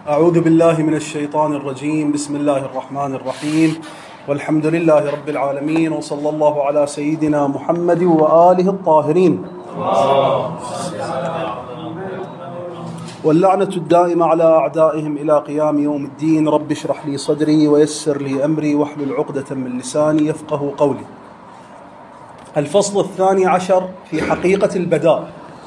أعوذ بالله من الشيطان الرجيم. بسم الله الرحمن الرحيم، والحمد لله رب العالمين، وصلى الله على سيدنا محمد وآله الطاهرين، واللعنة الدائمة على أعدائهم إلى قيام يوم الدين. رب اشرح لي صدري ويسر لي أمري واحلل عقدة من لساني يفقه قولي. الفصل 12 في حقيقة البداء.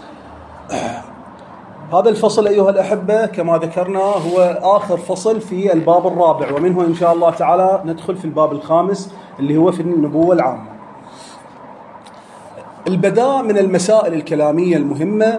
هذا الفصل أيها الأحبة كما ذكرنا هو آخر فصل في الباب الرابع، ومنه إن شاء الله تعالى ندخل في الباب الخامس اللي هو في النبوة العامة. البداء من المسائل الكلامية المهمة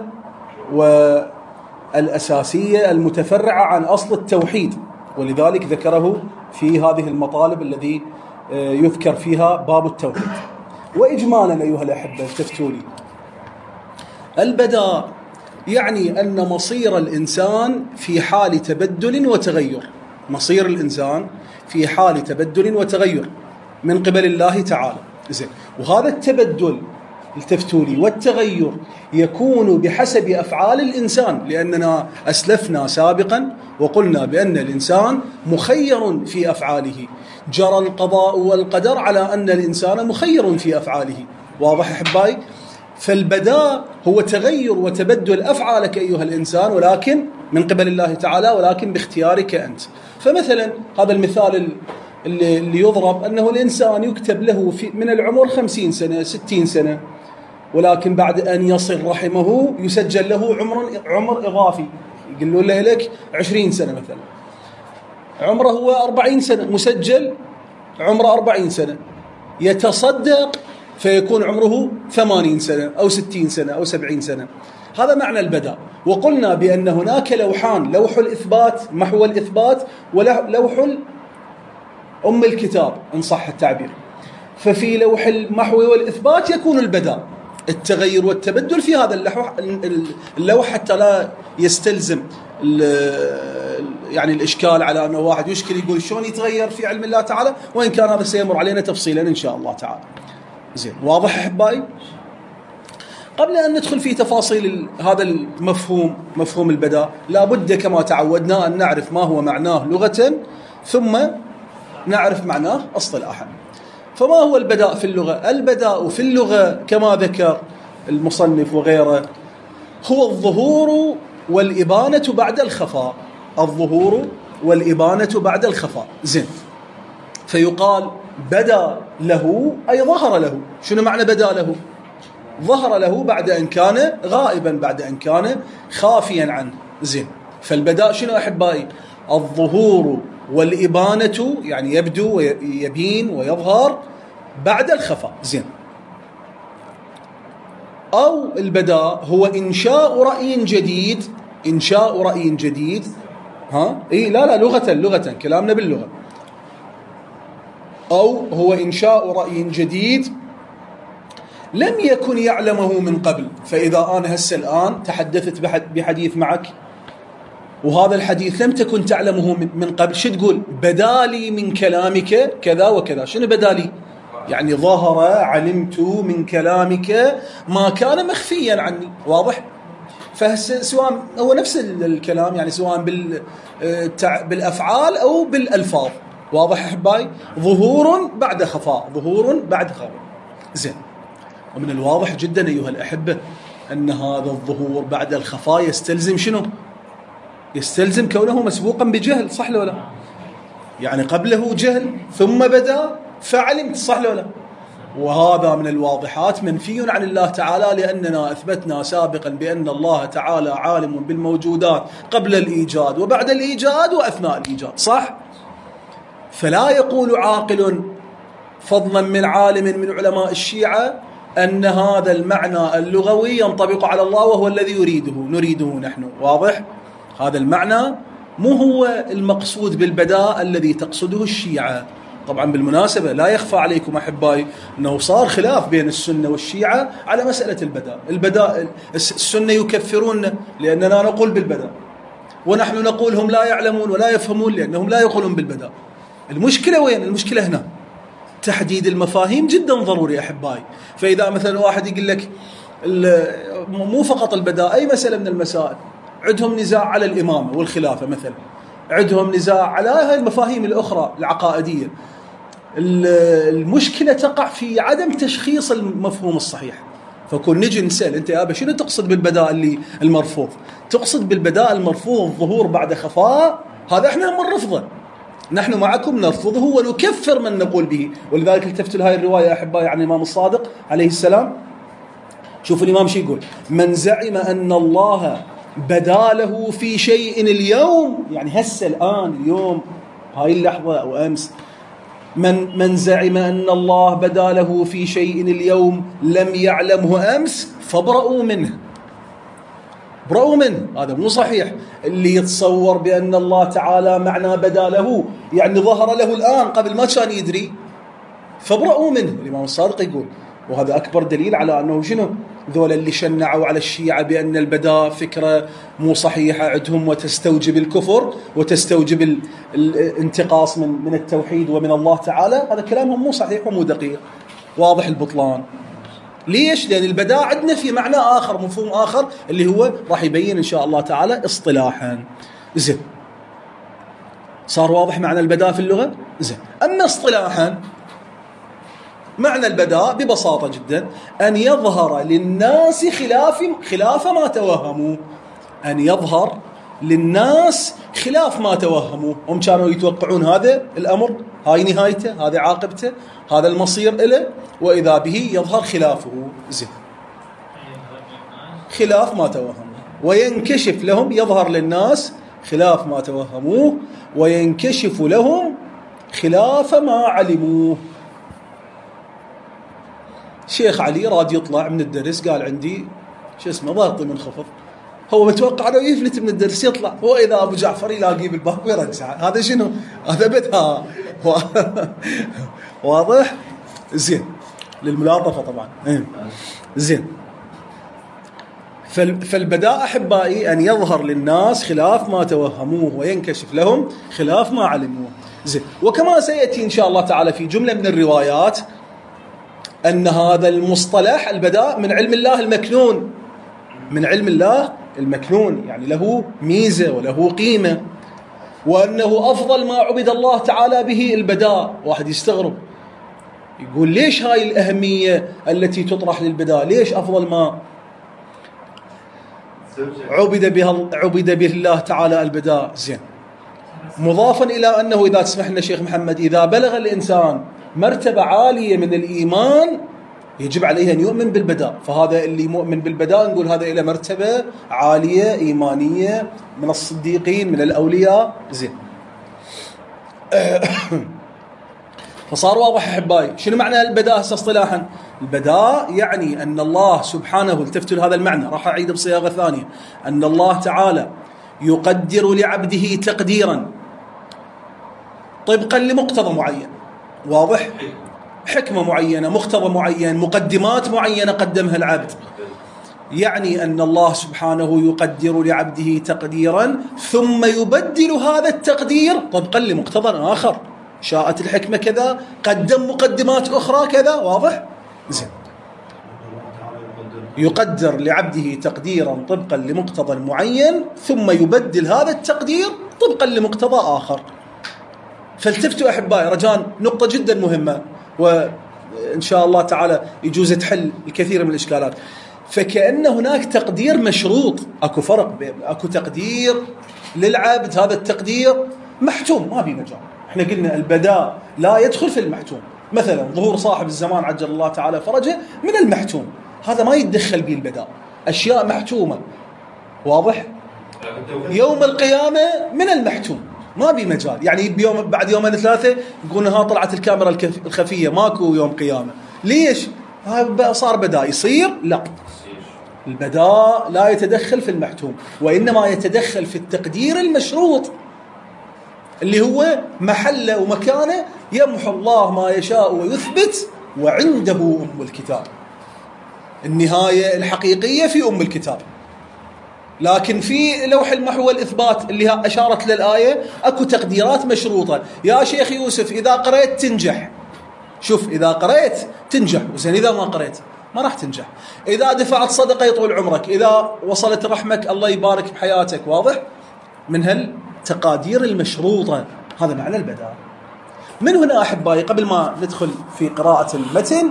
والأساسية المتفرعة عن أصل التوحيد، ولذلك ذكره في هذه المطالب الذي يذكر فيها باب التوحيد. وإجمالا أيها الأحبة التفتوا لي، البداء يعني أن مصير الإنسان في حال تبدل وتغير، مصير الإنسان في حال تبدل وتغير من قبل الله تعالى. زين، وهذا التبدل التفتولي والتغير يكون بحسب أفعال الإنسان، لأننا أسلفنا سابقا وقلنا بأن الإنسان مخير في أفعاله، جرى القضاء والقدر على أن الإنسان مخير في أفعاله. واضح أحبائي؟ فالبداء هو تغير وتبدل أفعالك أيها الإنسان، ولكن من قبل الله تعالى، ولكن باختيارك أنت. فمثلا هذا المثال اللي يضرب أنه الإنسان يكتب له من العمر 50 سنة 60 سنة، ولكن بعد أن يصل رحمه يسجل له عمر إضافي، يقول له لك 20 سنة مثلا، عمره هو 40 سنة، مسجل عمره 40 سنة، يتصدق فيكون عمره 80 سنة أو 60 سنة أو 70 سنة. هذا معنى البداء. وقلنا بأن هناك لوحان، لوح الإثبات محو الإثبات، ولوح أم الكتاب إن صح التعبير. ففي لوح المحو والإثبات يكون البداء، التغير والتبدل في هذا اللوح حتى لا يستلزم يعني الإشكال على أنه واحد يشكل يقول شلون يتغير في علم الله تعالى، وإن كان هذا سيمر علينا تفصيلا إن شاء الله تعالى. زين، واضح أحبائي؟ قبل أن ندخل في تفاصيل هذا المفهوم، مفهوم البداء، لابد كما تعودنا أن نعرف ما هو معناه لغة، ثم نعرف معناه اصطلاحا. فما هو البداء في اللغة؟ البداء في اللغة كما ذكر المصنف وغيره هو الظهور والإبانة بعد الخفاء. الظهور والإبانة بعد الخفاء. زين، فيقال بدا له أي ظهر له. شنو معنى بدا له؟ ظهر له بعد أن كان غائبا، بعد أن كان خافيا عنه. زين، فالبداء شنو أحبائي؟ الظهور والإبانة، يعني يبدو ويبين ويظهر بعد الخفاء. زين، أو البداء هو إنشاء رأي جديد. إنشاء رأي جديد، لا لغة كلامنا باللغة. أو هو إنشاء رأي جديد لم يكن يعلمه من قبل. فإذا أنا الآن تحدثت بحديث معك، وهذا الحديث لم تكن تعلمه من قبل، شو تقول؟ بدالي من كلامك كذا وكذا. شنو بدالي؟ يعني ظهر، علمت من كلامك ما كان مخفيا عني. واضح؟ فسواء هو نفس الكلام، يعني سواء بالأفعال أو بالألفاظ. واضح أحبائي؟ ظهور بعد خفاء، ظهور بعد خفاء. زين، ومن الواضح جدا أيها الأحبة أن هذا الظهور بعد الخفاء يستلزم شنو؟ يستلزم كونه مسبوقا بجهل، صح ولا لا؟ يعني قبله جهل ثم بدأ فعلمت، صح ولا لا؟ وهذا من الواضحات منفي عن الله تعالى، لأننا أثبتنا سابقا بأن الله تعالى عالم بالموجودات قبل الإيجاد وبعد الإيجاد وأثناء الإيجاد، صح؟ فلا يقول عاقل فضلا من عالم من علماء الشيعة أن هذا المعنى اللغوي ينطبق على الله وهو الذي نريده نحن. واضح؟ هذا المعنى مو هو المقصود بالبداء الذي تقصده الشيعة. طبعا بالمناسبة لا يخفى عليكم أحبائي أنه صار خلاف بين السنة والشيعة على مسألة البداء. السنة يكفرون لأننا نقول بالبداء، ونحن نقول هم لا يعلمون ولا يفهمون لأنهم لا يقولون بالبداء. المشكلة وين؟ المشكلة هنا. تحديد المفاهيم جدا ضروري أحبائي. فإذا مثلا واحد يقول لك مو فقط البداء، أي مسألة من المسائل عندهم نزاع على الإمامة والخلافة مثلا، عندهم نزاع على هاي المفاهيم الأخرى العقائدية. المشكلة تقع في عدم تشخيص المفهوم الصحيح. فكون نجي نسأل أنت يا أبا شنو تقصد بالبداء اللي المرفوض؟ تقصد بالبداء المرفوض ظهور بعد خفاء؟ هذا احنا نرفضه، نحن معكم نرفضه ونكفر من نقول به. ولذلك التفتوا لهذه الرواية أحبائي عن الإمام الصادق عليه السلام. شوف الإمام شو يقول: من زعم أن الله بدا له في شيء اليوم، يعني هسه الآن اليوم هاي اللحظة أو أمس، من زعم أن الله بدا له في شيء اليوم لم يعلمه أمس فابرأوا منه. برأوا منه، هذا مو صحيح. اللي يتصور بأن الله تعالى معنى بدا له يعني ظهر له الآن قبل ما كان يدري، فابرأوا منه. الإمام الصادق يقول، وهذا أكبر دليل على أنه شنو ذولا اللي شنعوا على الشيعة بأن البداء فكرة مو صحيحة عندهم وتستوجب الكفر وتستوجب الانتقاص من التوحيد ومن الله تعالى، هذا كلامهم مو صحيح ومو دقيق، واضح البطلان. ليش؟ لأن البداء عندنا في معنى آخر، مفهوم آخر، اللي هو راح يبين إن شاء الله تعالى اصطلاحا. زين، صار واضح معنى البداء في اللغة؟ زين. أما اصطلاحا، معنى البداء ببساطة جدا أن يظهر للناس خلاف ما توهموا. أن يظهر للناس خلاف ما توهموا. هم كانوا يتوقعون هذا الأمر، هاي نهايته، هذا عاقبته، هذا المصير إله، وإذا به يظهر خلافه. زين، خلاف ما توهموا وينكشف لهم، يظهر للناس خلاف ما توهموه وينكشف لهم خلاف ما علموه. شيخ علي راد يطلع من الدرس، قال عندي شو اسمه ضغطي منخفض، هو متوقع انه يفلت من الدرس يطلع، واذا ابو جعفر يلاقيه بالباب ويرجع. هذا شنو؟ هذا بدها واضح؟ زين، للملاطفه طبعا. زين، فالبداء احبائي ان يظهر للناس خلاف ما توهموه وينكشف لهم خلاف ما علموه. زين، وكما سياتي ان شاء الله تعالى في جمله من الروايات أن هذا المصطلح البداء من علم الله المكنون، من علم الله المكنون، يعني له ميزة وله قيمة، وأنه أفضل ما عبد الله تعالى به البداء. واحد يستغرب يقول ليش هاي الأهمية التي تطرح للبداء؟ ليش أفضل ما عبد به الله تعالى البداء؟ زين، مضافا إلى أنه إذا تسمح لنا شيخ محمد، إذا بلغ الإنسان مرتبة عالية من الإيمان يجب عليه أن يؤمن بالبداء. فهذا اللي مؤمن بالبداء نقول هذا إلى مرتبة عالية إيمانية من الصديقين من الأولياء. زين، فصار واضح أحبائي شنو معنى البداء اصطلاحا. البداء يعني أن الله سبحانه، التفتوا لهذا المعنى، راح أعيد بصياغة ثانية، أن الله تعالى يقدر لعبده تقديرا طبقا لمقتضى معين، واضح؟ حكمة معينة، مقتضى معين، مقدمات معينة قدمها العبد. يعني أن الله سبحانه يقدر لعبده تقديرا ثم يبدل هذا التقدير طبقا لمقتضى آخر. شاءت الحكمة كذا، قدم مقدمات أخرى كذا، واضح؟ زين، يقدر لعبده تقديرا طبقا لمقتضى معين ثم يبدل هذا التقدير طبقا لمقتضى آخر. فالتفتوا أحبائي رجاء، نقطة جدا مهمة وإن شاء الله تعالى يجوز تحل الكثير من الإشكالات. فكأن هناك تقدير مشروط، أكو فرق بين أكو تقدير للعبد، هذا التقدير محتوم ما في مجال. احنا قلنا البداء لا يدخل في المحتوم، مثلا ظهور صاحب الزمان عجل الله تعالى فرجه من المحتوم، هذا ما يتدخل به البداء، أشياء محتومة، واضح؟ يوم القيامة من المحتوم ما بي مجال، يعني بيوم بعد يومين ثلاثة يقولون ها طلعت الكاميرا الخفية ماكو يوم قيامة. ليش؟ صار بداء يصير؟ لا، البداء لا يتدخل في المحتوم، وإنما يتدخل في التقدير المشروط اللي هو محله ومكانه، يمحو الله ما يشاء ويثبت وعنده أم الكتاب. النهاية الحقيقية في أم الكتاب، لكن في لوح المحو والإثبات اللي أشارت للآية أكو تقديرات مشروطة. يا شيخ يوسف إذا قرأت تنجح، شوف إذا قرأت تنجح، وزين إذا ما قرأت ما راح تنجح. إذا دفعت صدقة يطول عمرك، إذا وصلت رحمك الله يبارك بحياتك، واضح؟ من التقادير المشروطة، هذا معنى البداء. من هنا أحبائي قبل ما ندخل في قراءة المتن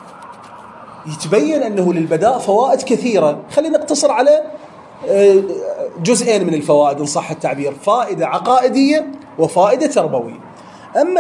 يتبين أنه للبداء فوائد كثيرة. خلينا نقتصر على جزئين من الفوائد إن صح التعبير، فائدة عقائدية وفائدة تربوية. أما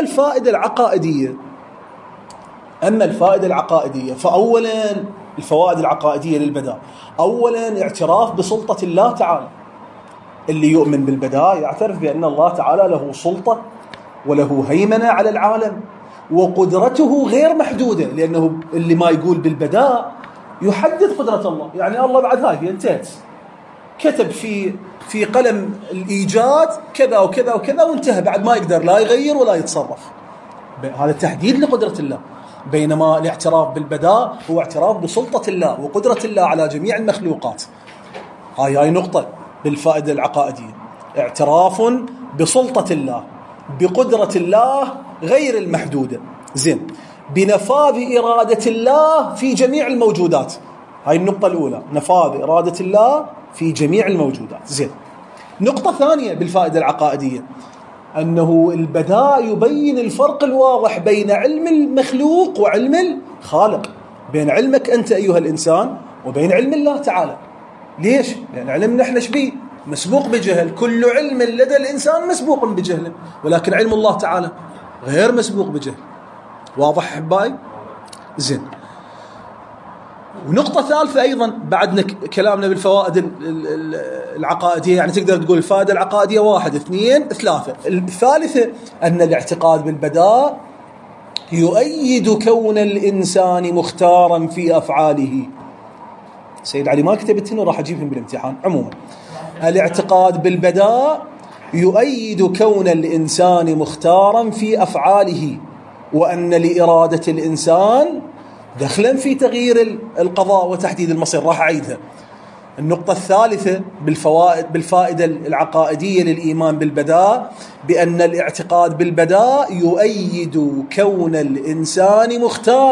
الفائدة العقائدية فأولا الفوائد العقائدية للبداء، أولا اعتراف بسلطة الله تعالى. اللي يؤمن بالبداء يعترف بأن الله تعالى له سلطة وله هيمنة على العالم وقدرته غير محدودة، لأنه اللي ما يقول بالبداء يحدد قدرة الله. يعني الله بعد هاي انتهت، كتب في قلم الإيجاد كذا وكذا وكذا وانتهى، بعد ما يقدر لا يغير ولا يتصرف. هذا تحديد لقدرة الله. بينما الاعتراف بالبداء هو اعتراف بسلطة الله وقدرة الله على جميع المخلوقات. هاي نقطة بالفائدة العقائدية، اعتراف بسلطة الله بقدرة الله غير المحدودة. زين، بنفاذ إرادة الله في جميع الموجودات. هاي النقطة الأولى، نفاذ إرادة الله في جميع الموجودات. زين، نقطة ثانية بالفائدة العقائدية أنه البداء يبين الفرق الواضح بين علم المخلوق وعلم الخالق، بين علمك أنت أيها الإنسان وبين علم الله تعالى. ليش؟ لأن علمنا احنا شبيه مسبوق بجهل، كل علم لدى الإنسان مسبوق بجهل، ولكن علم الله تعالى غير مسبوق بجهل. واضح أحبائي؟ زين، ونقطة ثالثة أيضا بعدنا كلامنا بالفوائد العقائدية، يعني تقدر تقول الفائدة العقائدية 1 2 3. الثالثة أن الاعتقاد بالبداء يؤيد كون الإنسان مختارا في أفعاله. سيد علي ما كتبت هنا، راح أجيبهم بالامتحان. عموما الاعتقاد بالبداء يؤيد كون الإنسان مختارا في أفعاله، وأن لإرادة الإنسان دخلا في تغيير القضاء وتحديد المصير. راح أعيدها. النقطة الثالثة بالفائدة العقائدية للإيمان بالبداء بأن الاعتقاد بالبداء يؤيد كون الإنسان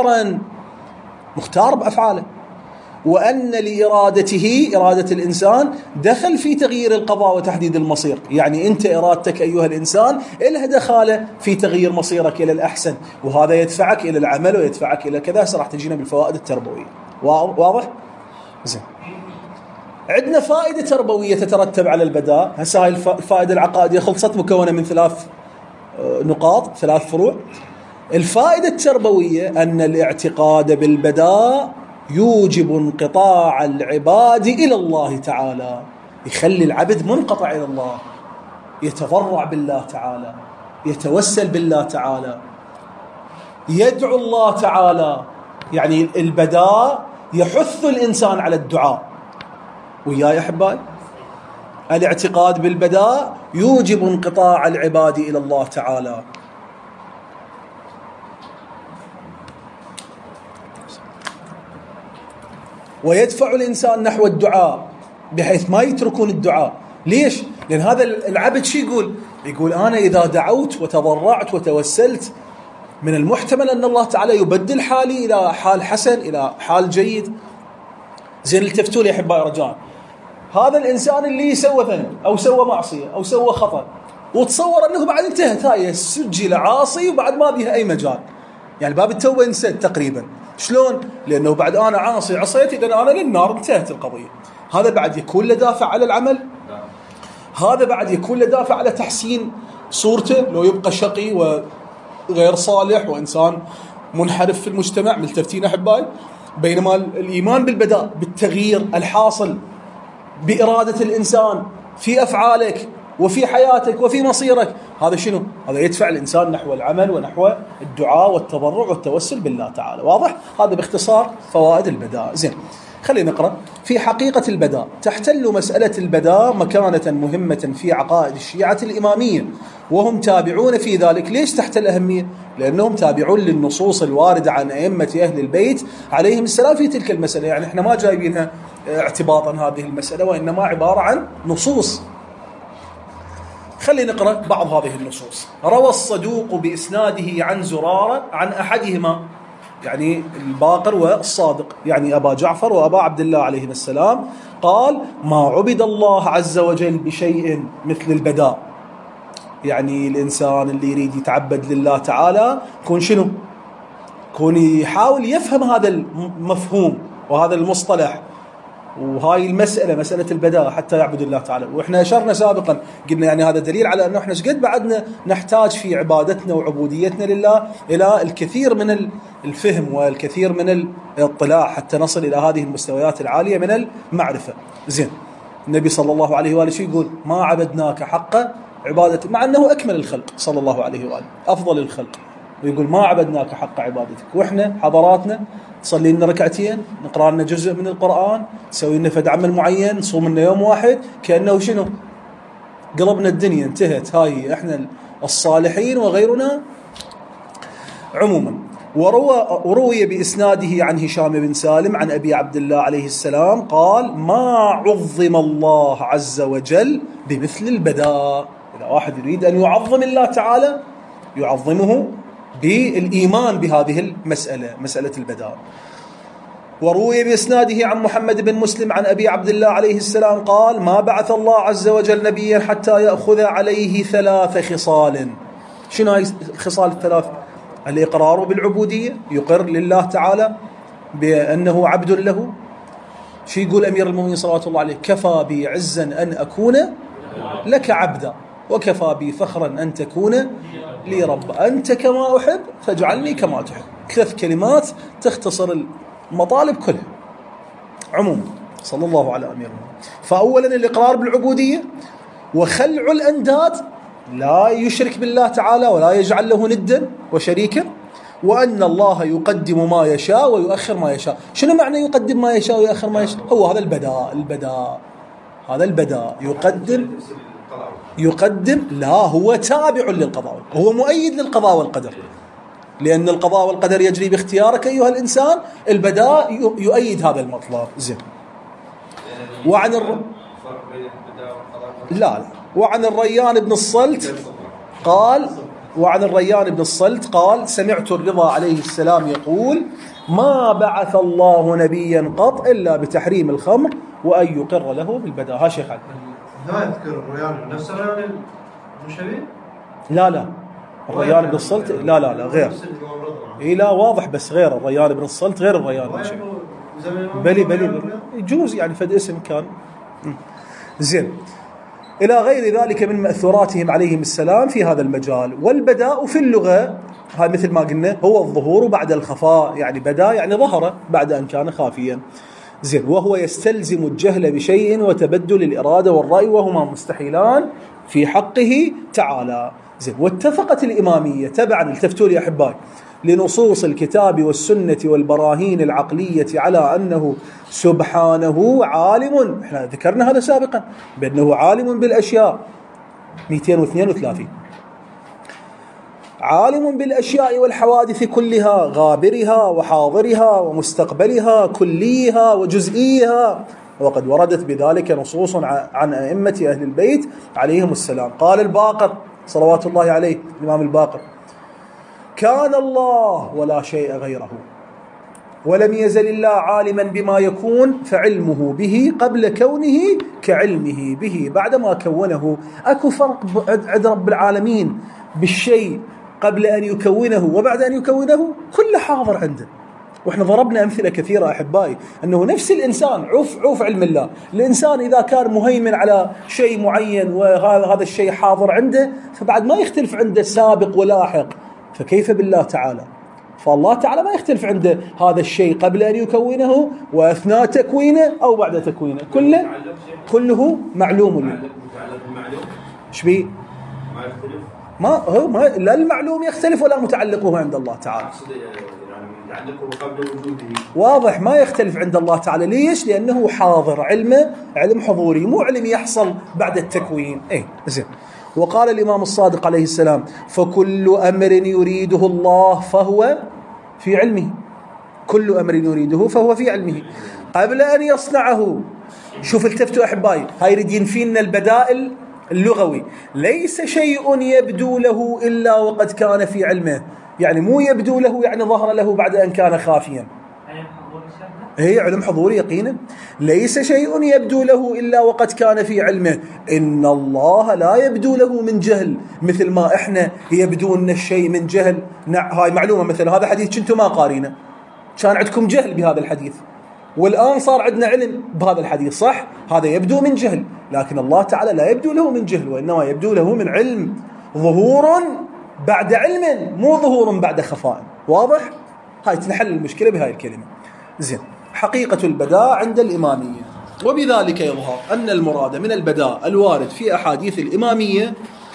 مختار بأفعاله، وأن لإرادته إرادة الإنسان دخل في تغيير القضاء وتحديد المصير. يعني أنت إرادتك أيها الإنسان إلها دخالة في تغيير مصيرك إلى الأحسن، وهذا يدفعك إلى العمل ويدفعك إلى كذا. سراح تجينا بالفوائد التربوية. واضح؟ زين، عندنا فائدة تربوية تترتب على البداء. هسه هاي الفائدة العقائدية خلصت، مكونة من 3 نقاط، 3 فروع. الفائدة التربوية أن الاعتقاد بالبداء يوجب انقطاع العباد إلى الله تعالى، يخلي العبد منقطع إلى الله، يتضرع بالله تعالى، يتوسل بالله تعالى، يدعو الله تعالى. يعني البداء يحث الإنسان على الدعاء. وياي أحبائي، الاعتقاد بالبداء يوجب انقطاع العباد إلى الله تعالى. ويدفع الإنسان نحو الدعاء بحيث ما يتركون الدعاء. ليش؟ لأن هذا العبد شو يقول أنا إذا دعوت وتضرعت وتوسلت من المحتمل أن الله تعالى يبدل حالي إلى حال حسن، إلى حال جيد. زين، التفتوا لي أحبائي رجاء، هذا الإنسان اللي سوى ذنب أو سوى معصية أو سوى خطأ وتصور أنه بعد انتهت، هاي سجل عاصي وبعد ما بيها أي مجال، يعني باب التوبة انسد تقريبا. شلون؟ لأنه بعد أنا عاصي عصيت إذا أنا للنار، انتهت القضية. هذا بعد يكون له دافع على العمل، هذا بعد يكون له دافع على تحسين صورته لو يبقى شقي وغير صالح وإنسان منحرف في المجتمع. ملتفتين أحبائي؟ بينما الإيمان بالبداء بالتغيير الحاصل بإرادة الإنسان في أفعالك وفي حياتك وفي مصيرك، هذا شنو؟ هذا يدفع الإنسان نحو العمل ونحو الدعاء والتضرع والتوسل بالله تعالى. واضح؟ هذا باختصار فوائد البداء. زين، خلينا نقرأ. في حقيقة البداء تحتل مسألة البداء مكانة مهمة في عقائد الشيعة الإمامية، وهم تابعون في ذلك. ليش تحتل أهمية؟ لأنهم تابعون للنصوص الواردة عن أئمة أهل البيت عليهم السلام في تلك المسألة. يعني احنا ما جايبينها اعتباطا هذه المسألة، وإنما عبارة عن نصوص. خلينا نقرأ بعض هذه النصوص. روى الصدوق بإسناده عن زرارة عن أحدهما، يعني الباقر والصادق، يعني أبا جعفر وأبا عبد الله عليهما السلام، قال: ما عبد الله عز وجل بشيء مثل البداء. يعني الإنسان اللي يريد يتعبد لله تعالى يكون شنو؟ يكون يحاول يفهم هذا المفهوم وهذا المصطلح وهاي المسألة، مسألة البداء، حتى يعبد الله تعالى. وإحنا أشرنا سابقا قلنا يعني هذا دليل على أنه إحنا شقد بعدنا نحتاج في عبادتنا وعبوديتنا لله إلى الكثير من الفهم والكثير من الاطلاع حتى نصل إلى هذه المستويات العالية من المعرفة. زين، النبي صلى الله عليه وآله يقول ما عبدناك حق عبادتك، مع أنه أكمل الخلق صلى الله عليه وآله، أفضل الخلق، ويقول ما عبدناك حق عبادتك. وإحنا حضراتنا نصلي لنا ركعتين، نقرأ لنا جزء من القرآن، نسوي لنا فد عمل معين، نصوم لنا يوم واحد، كأنه شنو؟ قلبنا الدنيا انتهت. هاي إحنا الصالحين وغيرنا عموما. وروي بإسناده عن هشام بن سالم عن أبي عبد الله عليه السلام قال ما عظم الله عز وجل بمثل البداء. إذا واحد يريد أن يعظم الله تعالى يعظمه بالإيمان بهذه المسألة، مسألة البداء. وروي بإسناده عن محمد بن مسلم عن أبي عبد الله عليه السلام قال ما بعث الله عز وجل نبيا حتى يأخذ عليه 3 خصال. شنو هاي الخصال الثلاث؟ الإقرار بالعبودية، يقر لله تعالى بأنه عبد له. شو يقول أمير المؤمنين صلوات الله عليه؟ كفى بي عزا أن أكون لك عبدا وكفى بي فخرا أن تكون لي رب، أنت كما أحب فاجعلني كما تحب. 3 كلمات تختصر المطالب كلها عموما. صلى الله على أمير المؤمنين. فأولا الإقرار بالعبودية وخلع الأنداد، لا يشرك بالله تعالى ولا يجعل له ندا وشريكا، وأن الله يقدم ما يشاء ويؤخر ما يشاء. شنو معنى يقدم ما يشاء ويؤخر ما يشاء؟ هو هذا البداء، هذا البداء. يقدم لا، هو تابع للقضاء، هو مؤيد للقضاء والقدر، لأن القضاء والقدر يجري باختيارك أيها الإنسان. البداء يؤيد هذا المطلب. زين. وعن الريان بن الصلت قال سمعت الرضا عليه السلام يقول ما بعث الله نبيا قط إلا بتحريم الخمر وأن يقر له بالبداء. ها شيخ علي لا يذكر الريان نفس الريان المشري؟ لا الريان بن الصلت لا غير. لا واضح، بس غير الريان بن الصلت غير الريان بن شيء. بلي يجوز يعني فد اسم كان. زين. إلى غير ذلك من مأثوراتهم عليهم السلام في هذا المجال. والبداء في اللغة هاي مثل ما قلنا هو الظهور بعد الخفاء، يعني بدا يعني ظهر بعد أن كان خافيا. زين. وهو يستلزم الجهل بشيء وتبدل الإرادة والرأي، وهما مستحيلان في حقه تعالى. زين. واتفقت الإمامية تبعا، التفتوا لي أحبائي، لنصوص الكتاب والسنة والبراهين العقلية على أنه سبحانه عالم، احنا ذكرنا هذا سابقا، بأنه عالم بالأشياء 232، عالم بالأشياء والحوادث كلها، غابرها وحاضرها ومستقبلها، كليها وجزئيها. وقد وردت بذلك نصوص عن أئمة أهل البيت عليهم السلام. قال الباقر صلوات الله عليه، الإمام الباقر: كان الله ولا شيء غيره، ولم يزل الله عالما بما يكون فعلمه به قبل كونه كعلمه به بعدما كونه. أكو فرق عند رب العالمين بالشيء قبل أن يكونه وبعد أن يكونه، كل حاضر عنده. وإحنا ضربنا أمثلة كثيرة أحبائي أنه نفس الإنسان عوف علم الله. الإنسان إذا كان مهيمن على شيء معين وهذا الشيء حاضر عنده، فبعد ما يختلف عنده سابق ولاحق، فكيف بالله تعالى؟ فالله تعالى ما يختلف عنده هذا الشيء قبل أن يكونه وأثناء تكوينه أو بعد تكوينه، كله معلوم له. إيش بيه؟ لا المعلوم يختلف ولا متعلقه عند الله تعالى. واضح، ما يختلف عند الله تعالى. ليش؟ لأنه حاضر، علمه علم حضوري، مو علم يحصل بعد التكوين. زين. وقال الإمام الصادق عليه السلام: فكل أمر يريده الله فهو في علمه، كل أمر يريده فهو في علمه قبل أن يصنعه. شوف التفتوا أحبائي، هاي يريد ينفينا البدائل اللغوي. ليس شيء يبدو له إلا وقد كان في علمه، يعني مو يبدو له يعني ظهر له بعد أن كان خافيا. هي علم حضوري يقينا. ليس شيء يبدو له إلا وقد كان في علمه. إن الله لا يبدو له من جهل مثل ما إحنا يبدو لنا الشيء من جهل. هاي معلومة. مثل هذا حديث كنتم ما قارينه، كان عندكم جهل بهذا الحديث، والآن صار عندنا علم بهذا الحديث، صح؟ هذا يبدو من جهل، لكن الله تعالى لا يبدو له من جهل، وإنما يبدو له من علم. ظهور بعد علم، مو ظهور بعد خفاء. واضح؟ هاي تنحل المشكلة بهاي الكلمة. زين. حقيقة البداء عند الإمامية، وبذلك يظهر أن المراد من البداء الوارد في أحاديث الإمامية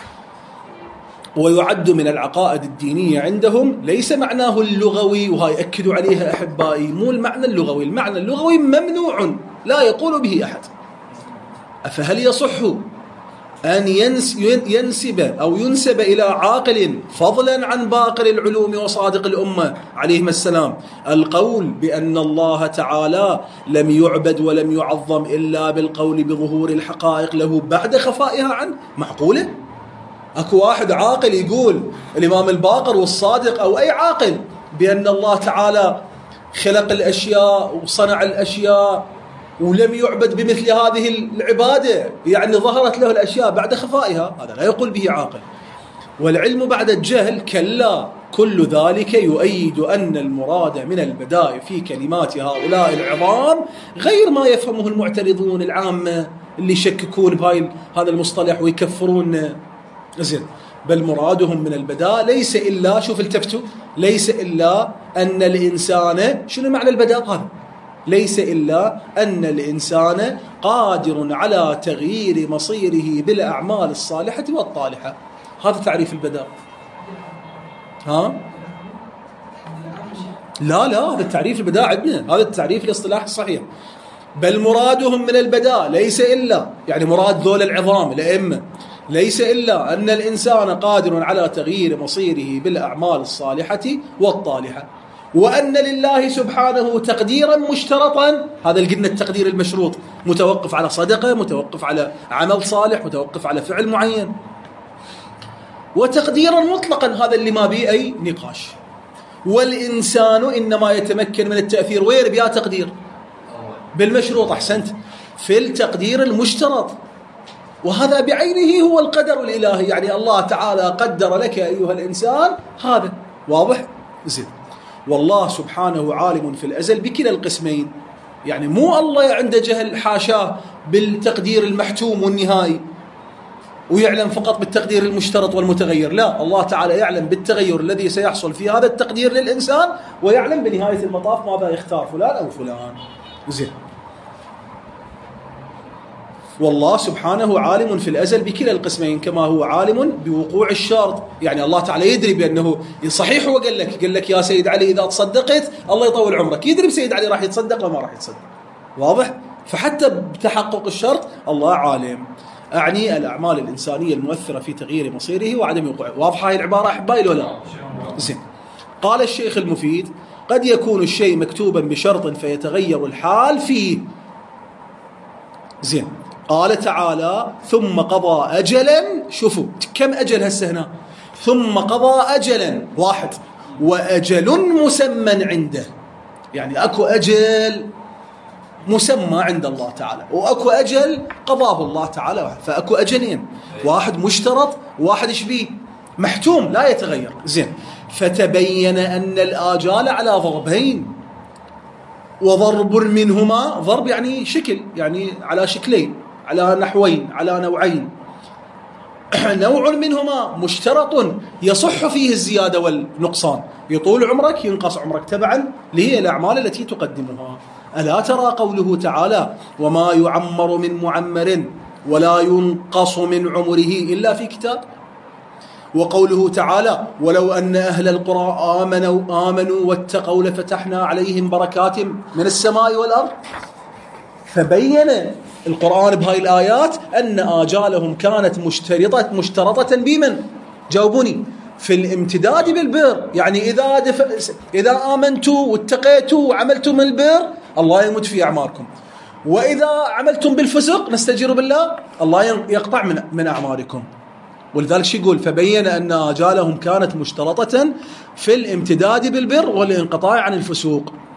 ويعد من العقائد الدينية عندهم ليس معناه اللغوي، وهاي أكدوا عليها أحبائي، مو المعنى اللغوي. المعنى اللغوي ممنوع لا يقول به أحد. أفهل يصح أن ينسب أو ينسب إلى عاقل فضلا عن باقر العلوم وصادق الأمة عليهم السلام القول بأن الله تعالى لم يعبد ولم يعظم إلا بالقول بظهور الحقائق له بعد خفائها عنه؟ معقولة؟ أكو واحد عاقل يقول الإمام الباقر والصادق أو أي عاقل بأن الله تعالى خلق الأشياء وصنع الأشياء ولم يعبد بمثل هذه العبادة، يعني ظهرت له الأشياء بعد خفائها؟ هذا لا يقول به عاقل. والعلم بعد الجهل كلا، كل ذلك يؤيد أن المراد من البداء في كلمات هؤلاء العظام غير ما يفهمه المعترضون العامة اللي يشككون بهذا المصطلح ويكفرون. زين. بل مرادهم من البداء ليس إلا، شوف التفتوا، ليس إلا أن الإنسان، شنو معنى البداء هذا؟ ليس إلا أن الإنسان قادر على تغيير مصيره بالأعمال الصالحة والطالحة. هذا تعريف البداء. ها؟ لا هذا التعريف البداء عندنا، هذا التعريف الاصطلاحي الصحيح. بل مرادهم من البداء ليس إلا، يعني مراد ذول العظام الأئمة، ليس إلا أن الإنسان قادر على تغيير مصيره بالأعمال الصالحة والطالحة، وأن لله سبحانه تقديرا مشترطا. هذا اللي قلنا التقدير المشروط، متوقف على صدقة، متوقف على عمل صالح، متوقف على فعل معين. وتقديرا مطلقا، هذا اللي ما بيه أي نقاش. والإنسان إنما يتمكن من التأثير وين بيا تقدير؟ بالمشروط. أحسنت، في التقدير المشترط، وهذا بعينه هو القدر الإلهي، يعني الله تعالى قدر لك أيها الإنسان هذا. واضح؟ زين. والله سبحانه عالم في الأزل بكلا القسمين، يعني مو الله عنده جهل حاشاه بالتقدير المحتوم والنهائي ويعلم فقط بالتقدير المشترط والمتغير، لا، الله تعالى يعلم بالتغير الذي سيحصل في هذا التقدير للإنسان، ويعلم بنهاية المطاف ماذا يختار فلان أو فلان. زين. والله سبحانه عالم في الأزل بكلا القسمين، كما هو عالم بوقوع الشرط. يعني الله تعالى يدري بأنه صحيح، هو قال لك يا سيد علي إذا تصدقت الله يطول عمرك، يدري بسيد علي راح يتصدق وما راح يتصدق. واضح؟ فحتى بتحقق الشرط الله عالم. أعني الأعمال الإنسانية المؤثرة في تغيير مصيره وعدم وقوعه. واضحة هاي العبارة أحبائي ولا لا؟ زين. قال الشيخ المفيد: قد يكون الشيء مكتوبا بشرط فيتغير الحال فيه. زين. قال تعالى: ثم قضى أجلا. شوفوا كم أجل هسه هنا، ثم قضى أجلا واحد، وأجل مسمى عنده، يعني أكو أجل مسمى عند الله تعالى، وأكو أجل قضاه الله تعالى، فأكو أجلين، واحد مشترط وواحد شبيه محتوم لا يتغير. زين. فتبين أن الآجال على ضربين، وضرب منهما، ضرب يعني شكل، يعني على شكلين، على نحوين، على نوعين. نوع منهما مشترط يصح فيه الزيادة والنقصان، يطول عمرك ينقص عمرك تبعا لهي الأعمال التي تقدمها. ألا ترى قوله تعالى: وما يعمر من معمر ولا ينقص من عمره إلا في كتاب. وقوله تعالى: ولو أن أهل القرى آمنوا واتقوا لفتحنا عليهم بركات من السماء والأرض. فبين القرآن بهاي الآيات أن آجالهم كانت مشترطة بمن؟ جاوبوني. في الامتداد بالبر، يعني إذا آمنتوا واتقيتوا وعملتم البر الله يمد في أعماركم، وإذا عملتم بالفسق نستجير بالله الله يقطع من أعماركم. ولذلك شو يقول؟ فبين أن آجالهم كانت مشترطة في الامتداد بالبر والانقطاع عن الفسوق.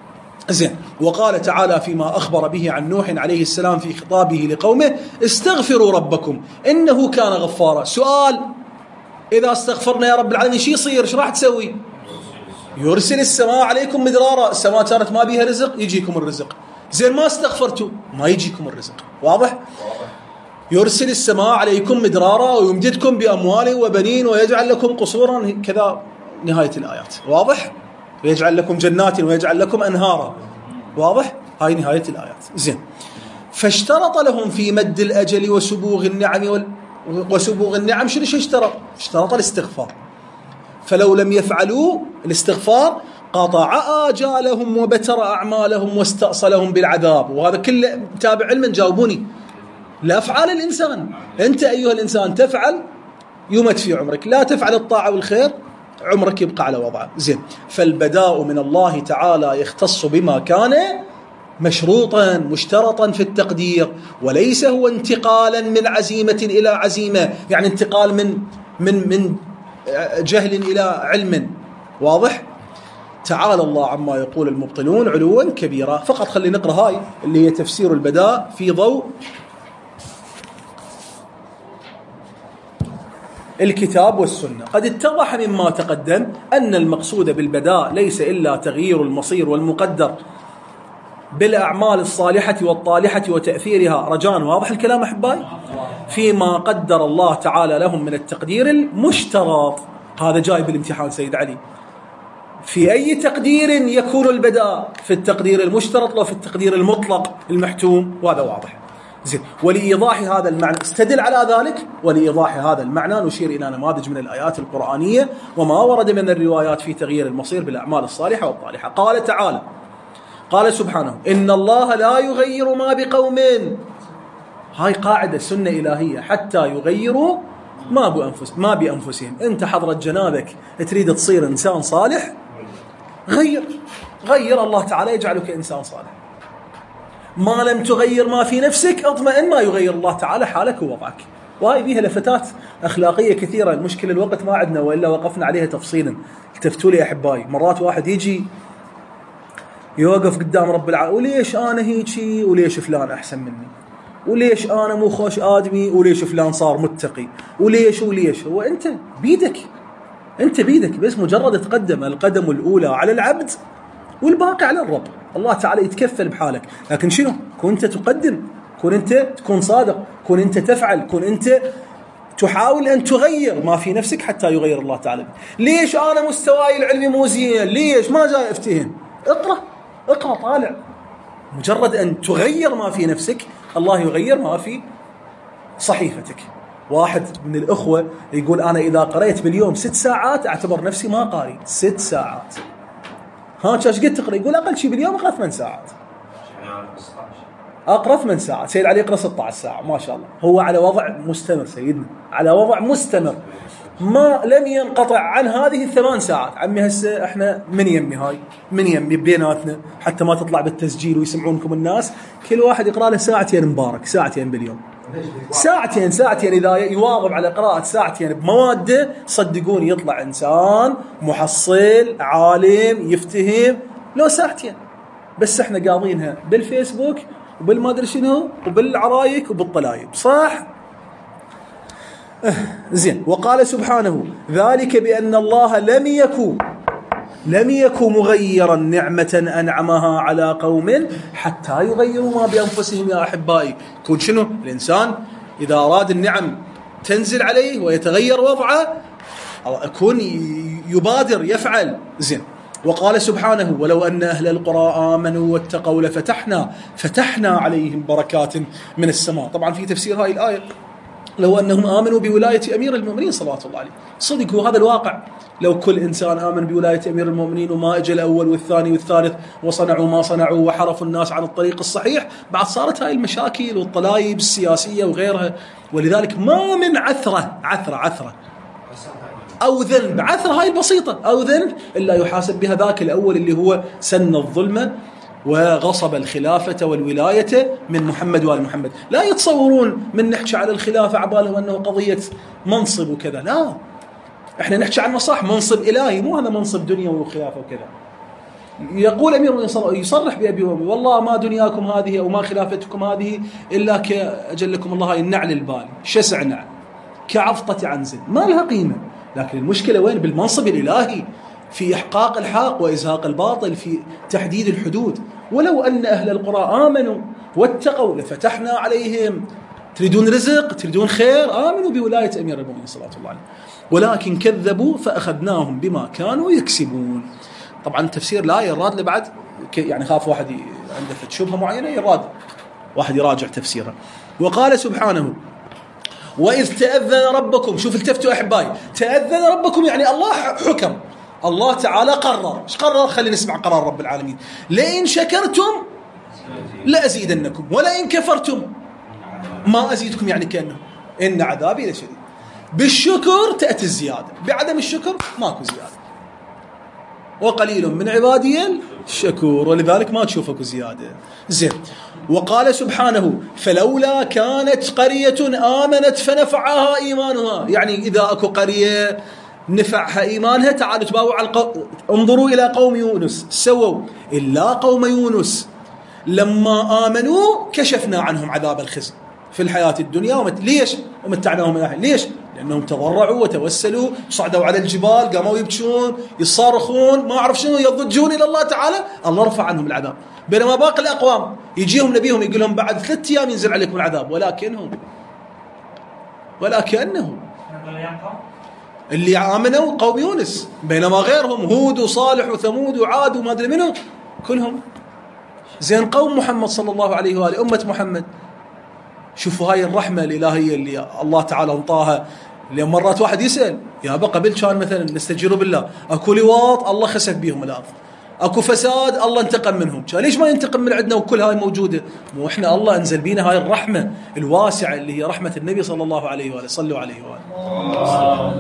زين. وقال تعالى فيما أخبر به عن نوح عليه السلام في خطابه لقومه: استغفروا ربكم إنه كان غفارا. سؤال: إذا استغفرنا يا رب العالمين شو يصير؟ ايش راح تسوي؟ يرسل السماء عليكم مدرارا. السماء كانت ما بيها رزق، يجيكم الرزق. زين، ما استغفرتوا ما يجيكم الرزق. واضح؟ يرسل السماء عليكم مدرارا ويمددكم بأموال وبنين ويجعل لكم قصورا، كذا نهاية الآيات. واضح؟ ويجعل لكم جنات ويجعل لكم أنهارا. واضح؟ هاي نهاية الآيات. زين. فاشترط لهم في مد الأجل وسبوغ النعم وسبوغ النعم شنو اشترط؟ اشترط الاستغفار. فلو لم يفعلوا الاستغفار قطع آجالهم وبتر أعمالهم واستأصلهم بالعذاب. وهذا كله تابع علما. جاوبوني. لأفعال الإنسان. أنت أيها الإنسان تفعل يمت في عمرك، لا تفعل الطاعة والخير عمرك يبقى على وضعه. زين. فالبداء من الله تعالى يختص بما كان مشروطا مشترطا في التقدير، وليس هو انتقالا من عزيمة إلى عزيمة، يعني انتقال من جهل إلى علم. واضح؟ تعالى الله عما يقول المبطلون علوا كبيرا. فقط خلي نقرأ هاي اللي هي تفسير البداء في ضوء الكتاب والسنة. قد اتضح مما تقدم أن المقصود بالبداء ليس إلا تغيير المصير والمقدر بالأعمال الصالحة والطالحة وتأثيرها رجاء. واضح الكلام أحبائي؟ فيما قدر الله تعالى لهم من التقدير المشترط. هذا جاي بالامتحان سيد علي. في أي تقدير يكون البداء؟ في التقدير المشترط لو في التقدير المطلق المحتوم. وهذا واضح. زين. ولإيضاح هذا المعنى استدل على ذلك. ولإيضاح هذا المعنى نشير إلى نماذج من الآيات القرآنية وما ورد من الروايات في تغيير المصير بالأعمال الصالحة والطالحة. قال تعالى: قال سبحانه: إن الله لا يغير ما بقوم. هاي قاعدة سنة إلهية، حتى يغيروا ما بأنفسهم. أنت حضرة جنابك تريد تصير إنسان صالح، غير الله تعالى يجعلك إنسان صالح. ما لم تغير ما في نفسك اطمئن ما يغير الله تعالى حالك ووضعك. وهاي بيها لفتات أخلاقية كثيرة. المشكلة الوقت ما عندنا، وإلا وقفنا عليها تفصيلا. التفتوا لي أحبائي. مرات واحد يجي يوقف قدام رب العالمين: وليش أنا هيجي؟ وليش فلان أحسن مني؟ وليش أنا مو خوش آدمي؟ وليش فلان صار متقي؟ وليش؟ هو أنت بيدك بس مجرد تقدم القدم الأولى على العبد والباقي على الرب. الله تعالى يتكفل بحالك. لكن شنو؟ كن أنت تقدم، كن أنت تكون صادق، كن أنت تفعل، كن أنت تحاول أن تغير ما في نفسك حتى يغير الله تعالى. ليش أنا مستواي العلمي مو زين؟ ليش ما جاي أفتهم؟ اقرأ طالع. مجرد أن تغير ما في نفسك الله يغير ما في صحيفتك. واحد من الأخوة يقول: أنا إذا قرأت باليوم 6 ساعات أعتبر نفسي ما قاري. 6 ساعات. ايش قد تقرأ؟ يقول: أقل شيء باليوم أقرأ 8 ساعات. أقرأ 8 ساعات. سيد علي يقرأ 16 ساعة ما شاء الله. هو على وضع مستمر سيدنا، على وضع مستمر ما لم ينقطع عن هذه 8 ساعات. عمي هسه احنا من يمي بيناتنا حتى ما تطلع بالتسجيل ويسمعونكم الناس. كل واحد يقرأ له 2 ساعات مبارك، 2 ساعات باليوم. 2 ساعات إذا يواظب على قراءة 2 ساعات بمواده صدقوني يطلع إنسان محصل عالم يفتهم. لو 2 ساعات بس احنا قاضينها بالفيسبوك وبالما ادري شنو وبالعرايك وبالطلايب. صح؟ زين. وقال سبحانه: ذلك بأن الله لم يكن مغيرا نعمة أنعمها على قوم حتى يغيروا ما بأنفسهم. يا أحبائي، يكون شنو الإنسان إذا أراد النعم تنزل عليه ويتغير وضعه يكون يبادر يفعل. زين. وقال سبحانه: ولو أن أهل القرى آمنوا واتقوا لفتحنا عليهم بركات من السماء. طبعا في تفسير هاي الآية: لو أنهم آمنوا بولاية أمير المؤمنين صلوات الله عليه. صدق وهذا الواقع. لو كل إنسان آمن بولاية أمير المؤمنين وما أجى الأول والثاني والثالث وصنعوا ما صنعوا وحرفوا الناس عن الطريق الصحيح، بعد صارت هاي المشاكل والطلايب السياسية وغيرها. ولذلك ما من عثرة أو ذنب، عثرة هاي البسيطة أو ذنب إلا يحاسب بها ذاك الأول اللي هو سن الظلمة وغصب الخلافة والولاية من محمد وآل محمد. لا يتصورون من نحكي على الخلافة عباله أنه قضية منصب وكذا. لا، احنا نحكي عنه صح منصب إلهي، مو هذا منصب دنيا وخلافة وكذا. يقول أمير المؤمنين يصرح بأبي وأمي والله ما دنياكم هذه أو ما خلافتكم هذه إلا كأجلكم الله هاي النعل البالي، شسع نعل كعفطة عنزل، ما لها قيمة. لكن المشكلة وين؟ بالمنصب الإلهي، في إحقاق الحق وإزهاق الباطل، في تحديد الحدود. ولو أن أهل القرى آمنوا واتقوا لفتحنا عليهم. تريدون رزق، تريدون خير، آمنوا بولاية أمير المؤمنين صلى الله عليه، ولكن كذبوا فأخذناهم بما كانوا يكسبون. طبعا تفسير لا يراد له بعد، يعني خاف واحد عنده شبهة معينة يراد واحد يراجع تفسيره. وقال سبحانه وإذ تأذن ربكم، شوف التفتوا أحبائي، تأذن ربكم يعني الله حكم، الله تعالى قرر. ايش قرر؟ خلينا نسمع قرار رب العالمين: لئن شكرتم لأزيدنكم ولئن كفرتم ما أزيدكم، يعني كأنه إن عذابي لشديد. بالشكر تأتي الزيادة، بعدم الشكر ماكو زيادة. وقليل من عبادي الشكور، ولذلك ما تشوفك زيادة. زين. وقال سبحانه فلولا كانت قرية آمنت فنفعها إيمانها، يعني إذا أكو قرية نفعها إيمانها، تعالوا تباوع على انظروا إلى قوم يونس سووا إلا قوم يونس لما آمنوا كشفنا عنهم عذاب الخزي في الحياة الدنيا ليش؟ ومتعناهم إلى ليش؟ لأنهم تضرعوا وتوسلوا، صعدوا على الجبال، قاموا يبكون يصارخون، ما أعرف شنو، يضجون إلى الله تعالى، الله رفع عنهم العذاب. بينما باقي الأقوام يجيهم نبيهم يقول لهم بعد 3 أيام ينزل عليكم العذاب، ولكنهم اللي آمنوا قوم يونس، بينما غيرهم هود وصالح وثمود وعاد وما أدري منهم كلهم. زين قوم محمد صلى الله عليه وآله، أمة محمد، شوفوا هاي الرحمة الإلهية اللي الله تعالى انطاها. اللي مرات واحد يسأل يا أبا قبل كان مثلا نستجير بالله أكو لواط الله خسف بيهم الأرض، أكو فساد الله انتقم منهم، كان ليش ما ينتقم من عندنا وكل هاي موجودة؟ مو إحنا الله أنزل بينا هاي الرحمة الواسعة اللي هي رحمة النبي صلى الله عليه وآله. صلوا عليه وآله.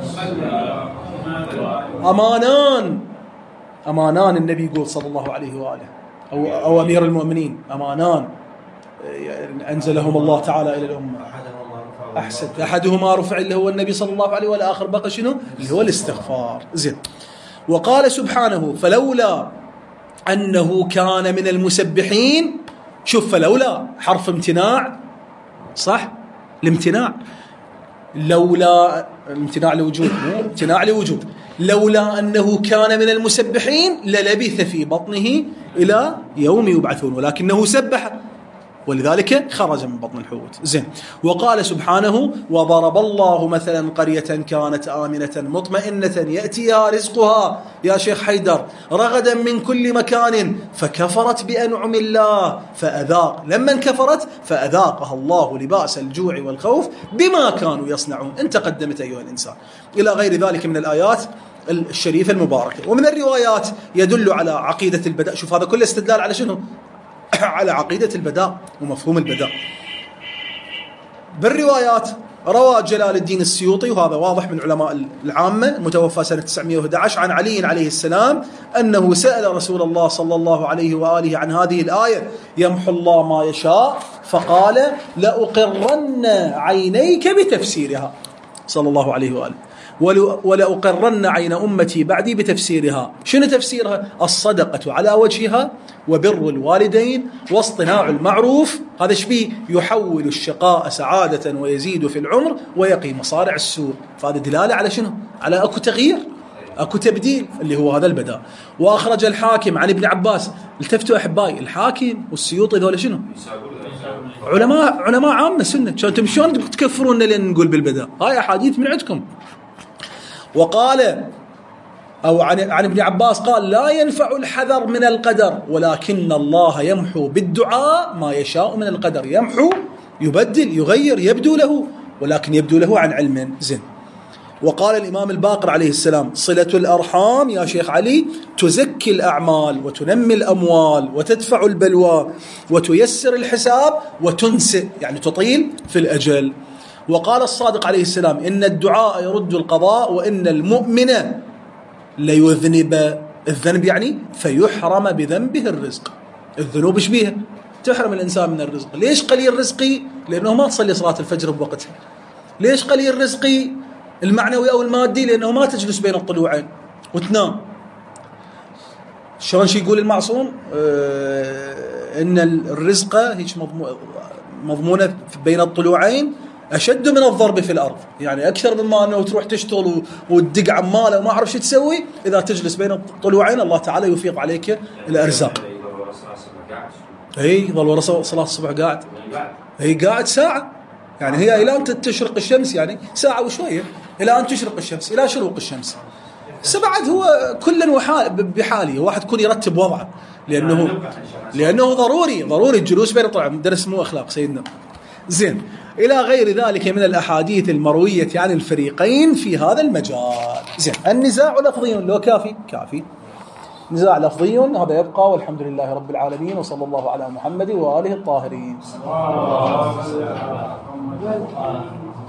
أمانان النبي يقول صلى الله عليه وآله، أو أمير المؤمنين أمانان أنزلهم الله تعالى إلى الأمة. أحسن. أحدهما رفع اللي هو النبي صلى الله عليه وآله، آخر بقى شنو اللي هو الاستغفار. زين. وقال سبحانه فلولا أنه كان من المسبحين. شوف فلولا حرف امتناع، صح؟ الامتناع، لولا امتناع لوجود، مو امتناع لوجود. لولا أنه كان من المسبحين للبث في بطنه إلى يوم يبعثون، ولكنه سبح ولذلك خرج من بطن الحوت. زين. وقال سبحانه وضرب الله مثلا قرية كانت آمنة مطمئنة يأتيها رزقها، يا شيخ حيدر، رغدا من كل مكان فكفرت بأنعم الله فأذاق، لما كفرت فأذاقها الله لباس الجوع والخوف بما كانوا يصنعون. انت قدمت أيها الإنسان إلى غير ذلك من الآيات الشريفة المباركة. ومن الروايات يدل على عقيدة البداء. شوف هذا كله استدلال على شنو؟ على عقيدة البداء ومفهوم البداء. بالروايات روى جلال الدين السيوطي، وهذا واضح من علماء العامة، المتوفى سنة 911، عن علي عليه السلام أنه سأل رسول الله صلى الله عليه وآله عن هذه الآية يمحو الله ما يشاء، فقال لأقرن عينيك بتفسيرها صلى الله عليه وآله، ولأقرن عين أمتي بعدي بتفسيرها. شنو تفسيرها؟ الصدقة على وجهها وبر الوالدين واصطناع المعروف. هذا شبيه يحول الشقاء سعادة ويزيد في العمر ويقي مصارع السوء. فهذا دلالة على شنو؟ على أكو تغيير، أكو تبديل، اللي هو هذا البداء. وأخرج الحاكم عن ابن عباس. التفتوا أحبائي، الحاكم والسيوطي ذولا شنو؟ علماء عامة سنة. أنتم شلون تكفرون لين نقول بالبداء؟ هاي أحاديث من عندكم. وقال أو عن ابن عباس قال لا ينفع الحذر من القدر، ولكن الله يمحو بالدعاء ما يشاء من القدر. يمحو، يبدل، يغير، يبدو له، ولكن يبدو له عن علم. زين. وقال الإمام الباقر عليه السلام صلة الأرحام يا شيخ علي تزكي الأعمال وتنمي الأموال وتدفع البلوى وتيسر الحساب وتنسئ، يعني تطيل في الأجل. وقال الصادق عليه السلام إن الدعاء يرد القضاء وإن المؤمن ليذنب، الذنب يعني فيحرم بذنبه الرزق. الذنوب ايش بيها؟ تحرم الإنسان من الرزق. ليش قليل رزقي؟ لأنه ما تصلي صلاة الفجر بوقتها. ليش قليل رزقي المعنوي أو المادي؟ لأنه ما تجلس بين الطلوعين وتنام. شلون شي يقول المعصوم ان الرزقه هيك مضمونه بين الطلوعين اشد من الضرب في الارض، يعني اكثر مما انه تروح تشتغل وتدق عماله وما اعرف شو تسوي، اذا تجلس بين الطلوعين الله تعالى يفيض عليك الارزاق. اي ظل ورا صلاه الصبح قاعد، هي قاعد ساعه، يعني هي الى ان تشرق الشمس، يعني ساعه وشويه الى ان تشرق الشمس، الى شروق الشمس. بعد هو كل بحاله، واحد يكون يرتب وضعه، لانه ضروري الجلوس بين الطلوعين. درس مو اخلاق سيدنا. زين، الى غير ذلك من الاحاديث المرويه عن الفريقين في هذا المجال. زين، النزاع لفظي لو كافي نزاع لفظي هذا يبقى، والحمد لله رب العالمين، وصلى الله على محمد واله الطاهرين.